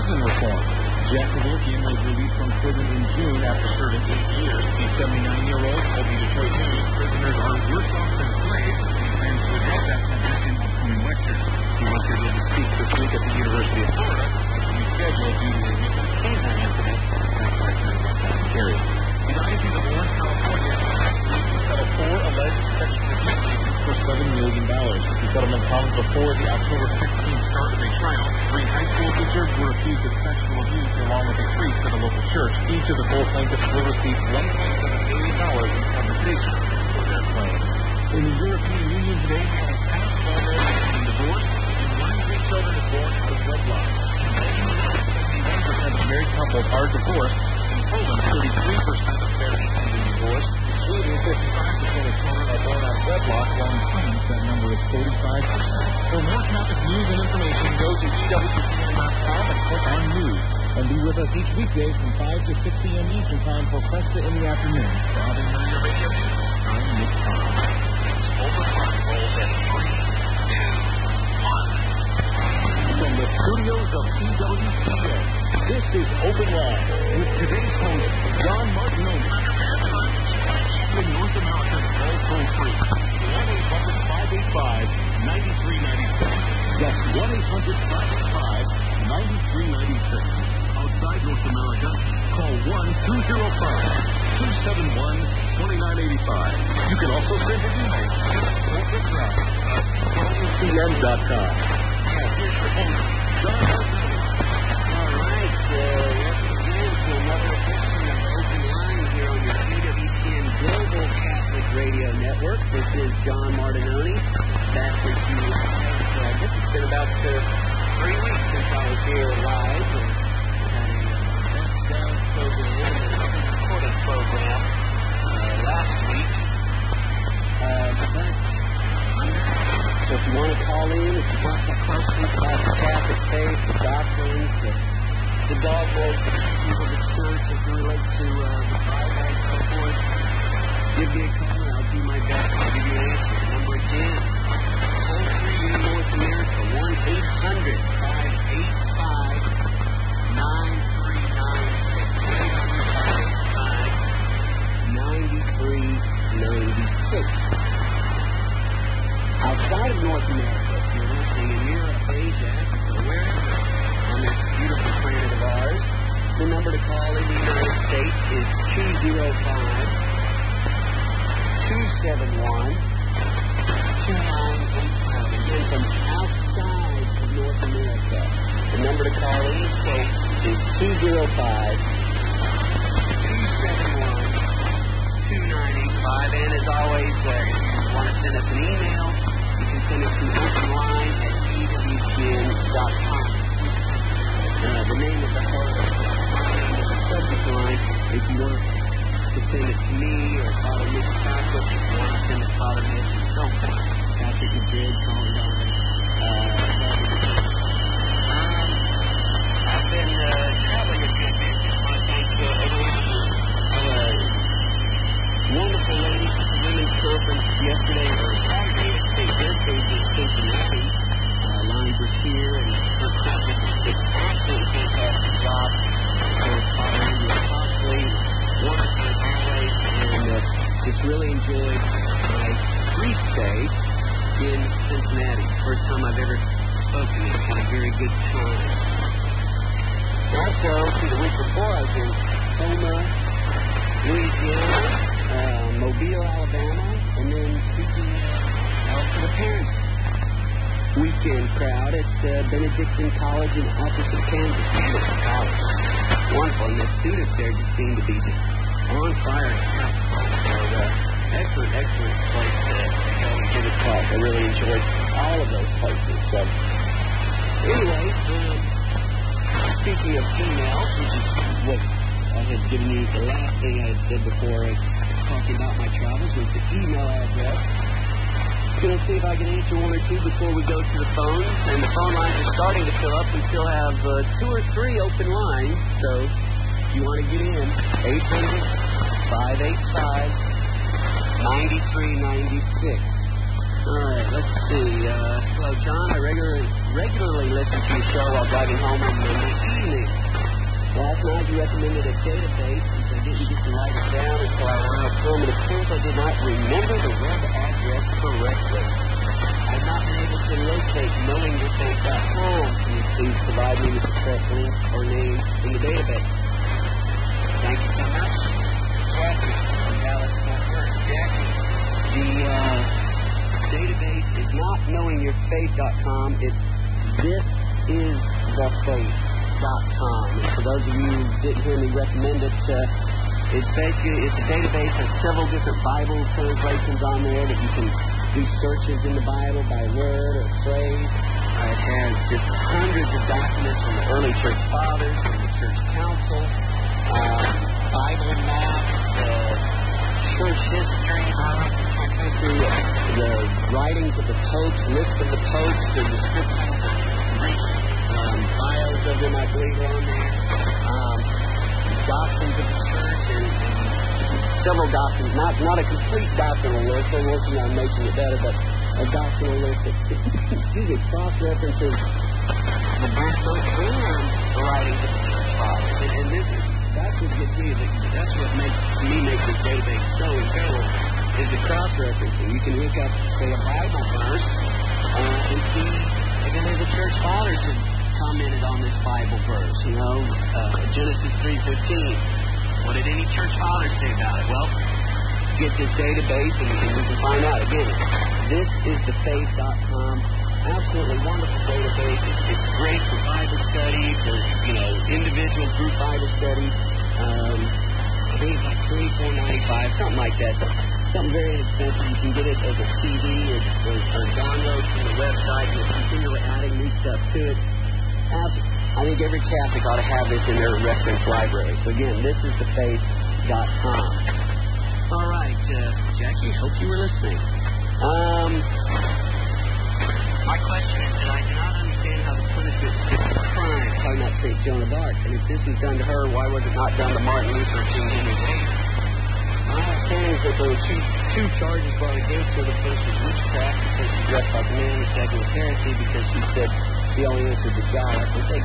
prison reform. Jack Kevorkian was released from prison in June after serving 8 years. The 79-year-old told the Detroit News prisoners are worse off than slaves, and he plans to address that subject in upcoming lectures. He was scheduled to speak this week at the University of Florida, but rescheduled due to a recent canine incident. That's why it's been left out of Gary. The Diocese of Orange, California, last week to settle 4 alleged sexual abuse cases for $7 million. The settlement comes before the October 15th start of a trial. 3 high school teachers were accused of sexual abuse along with a priest at a local church. Each of the 4 plaintiffs will receive $1.7 million in compensation for their claims. In the European Union today, we have half of all marriages in divorce, and 1 in 3 children is born out of wedlock. In 71% of married couples are divorced. In Poland, 33% of marriages end in divorce. In Sweden, 55% of children are born out of wedlock, while in France, that number is 45%. For more Catholic news and information, go to EWTN.com and click on News. And be with us each weekday from 5 to 6 p.m. Eastern Time for Festa in the afternoon. For Ave Maria Radio News, I'm Nick Tom. Overfront rolls at 3, 2, 1. From the studios of EWTN, this is Open Line with today's host, John Martinoni. In North America, all toll-free. 1-800-585-9396. That's 1-800-585-9396. Outside North America, call 1-205-271-2985. You can also send an email to overcrowd@WCN.com. Now, here's your host, John Martinoni. All right, welcome again to another edition of Open Line here on your EWTN Global Catholic Radio Network. This is John Martinoni, back with you live. This has been about 3 weeks since I was here live. Program, another recorded program last week. So if you want to call in, if you've got some questions about the Catholic faith, the doctrines, the dogmas, the teachings of the church as they relate to the Bible and so forth, give me a call and I'll do my best to give you an answer. Number again, toll-free in North America, 1-800-585-9396. Outside of North America, if you're listening in Europe, Asia, Africa, wherever on this beautiful planet of ours, the number to call in the United States is 205-271-2987. Again, from outside of North America, the number to call in the States is 205-271-2985. And as always, if you want to send us an email, you can send it to openline@ewtn.com. The name of the host, the subject line, if you want to send it to me or Father Mitch Catholic, if you want to send it to Father Mitch and so forth. Catholic Madrid, calling on I've been traveling a good bit. Just want to thank everyone of a wonderful lady at the Women's Conference yesterday or Saturday at St. Gertrude's in Cincinnati. Lonnie Brashear and her conference did an absolutely fantastic job. So Father Andrew Costley, wonderful as always, and just really enjoyed my brief stay in Cincinnati. First time I've ever spoken. It's had a very good time. Also, the week before I was in Houma, Louisiana, Mobile, Alabama, and then speaking for the parents weekend crowd at Benedictine College in Office of Kansas. Beautiful college. Wonderful. And the students there just seem to be just on fire. So, excellent place to go and give a talk. I really enjoyed all of those places. So, anyway, speaking of emails, which is what I had given you, the last thing I had said before talking about my travels was the email address. I'm going to see if I can answer one or two before we go to the phones. And the phone lines are starting to fill up. We still have 2 or 3 open lines. So if you want to get in, 800-585-9396. All right, let's see. Hello, John, I regularly listen to your show while driving home on Monday evening. Last night you recommended a database, and I didn't get to write it down until I ran a formative proof I did not remember the web address correctly. I've not been able to locate knowingyourfaith.com. Can you please provide me with the correct link or name in the database? Thank you so much. Jackie from Dallas, Fort Worth. Jackie, the database is not knowingyourfaith.com. It's thisisthefaith.com. And for those of you who didn't hear me recommend it, it's a database of several different Bible translations on there that you can do searches in the Bible by word or phrase. It has just hundreds of documents from the early church fathers, from the church council, Bible maps, church history, through the writings of the popes, list of the popes, the descriptions of bios of them, I believe, are on there. Doctrines of the church and several doctrines, not a complete doctrinal list. They're working on making it better, but a doctrinal list that cross-references the Bible and the writings of the church fathers. And that's what gets me. That's what makes me make this database so incredible. Is the cross-referencing. You can look up, say, a Bible verse and see if any of the church fathers have commented on this Bible verse. You know, Genesis 3:15. What did any church fathers say about it? Well, get this database and we can find out. Again, thisisthefaith.com. Absolutely wonderful database. It's great for Bible study, for, individual group Bible study. I think it's like $24.95, something like that. Something very inexpensive. You can get it as a CD or download from the website. You'll continually adding new stuff to it. I think every Catholic ought to have this in their reference library. So again, thisisthefaith.com. All right, Jackie, hope you were listening. My question is that I do not understand how the punishment fits the crime. Talking about St. Joan of Arc. And if this was done to her, why was it not done to Martin Luther King Henry VIII? My understanding is that there were two charges brought against her. The first was witchcraft because she dressed like a man. The second was heresy because she said she only answered to God. I think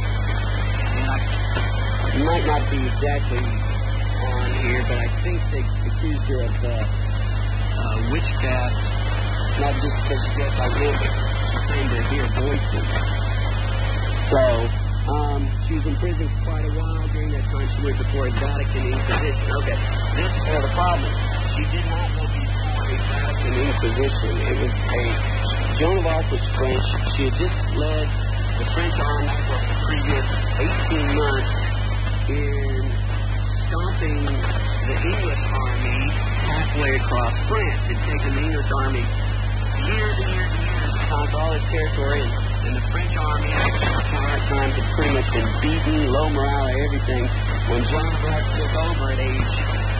it might not be exactly on here, but I think they accused her of witchcraft, not just because she dressed like men, but she claimed to hear voices. So, she was in prison for quite a while. During that time, she went before a Vatican Inquisition. Okay, this is where the problem is. She did not go before a Vatican Inquisition. It was Joan of Arc was French. She had just led the French army for the previous 18 months in stomping the English army halfway across France. It had taken the English army years and years and years to conquer all its territory, and the French army at hard times had pretty much been beaten, low morale, everything. When Joan of Arc took over at age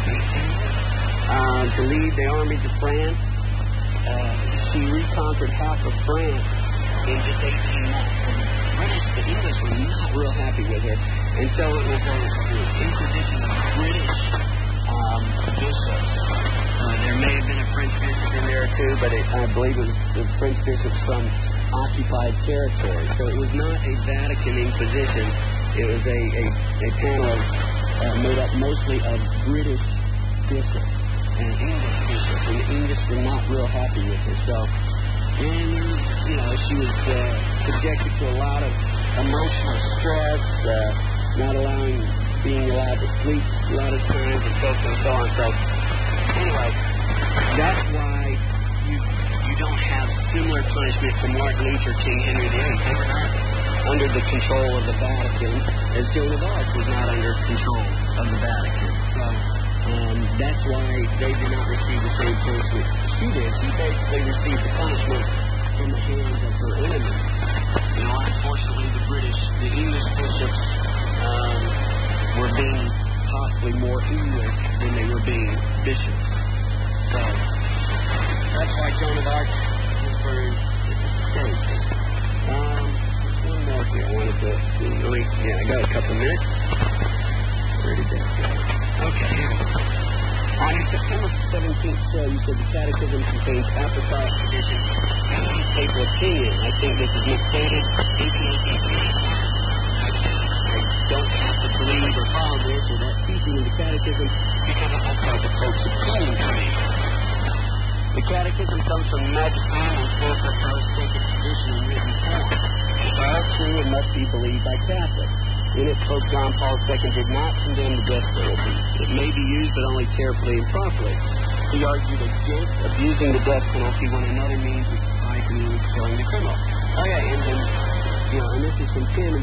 18 to lead the army to France, she reconquered half of France in just 18 months. The English were not real happy with her, and so it was an inquisition of British bishops. There may have been a French bishop in there too, but I believe it was the French bishops from occupied territory. So it was not a Vatican Inquisition. It was a panel made up mostly of British bishops and English bishops, and the English were not real happy with her. So, and she was subjected to a lot of emotional stress, not being allowed to sleep a lot of times, and so forth and so on. So, anyway, that's why you don't have similar punishment for Martin Luther King Henry VIII. They were not under the control of the Vatican, as Joan of Arc was not under control of the Vatican. So, that's why they did not receive the same punishment she did. She basically received the punishment from the hands of her enemies. Unfortunately, the English bishops were being possibly more English than they were being bishops. So, that's why Joan of Arc was burned at the stake. One more here I wanted to see. I got a couple minutes. Where did that go? Okay, here we go. On your September 17th show, you said the Catechism contains apostolic tradition and papal opinion. I think this is misstated. I don't have to believe or follow this or that teaching in the Catechism because it looks like the Pope's opinion to me. The Catechism comes from magisterium and full sacred tradition in written form. It's all true and must be believed by Catholics. In it, Pope John Paul II did not condemn the death penalty. It may be used, but only carefully and properly. He argued against abusing the death penalty when another means is life and killing the criminal. Oh yeah, and this is from Tim.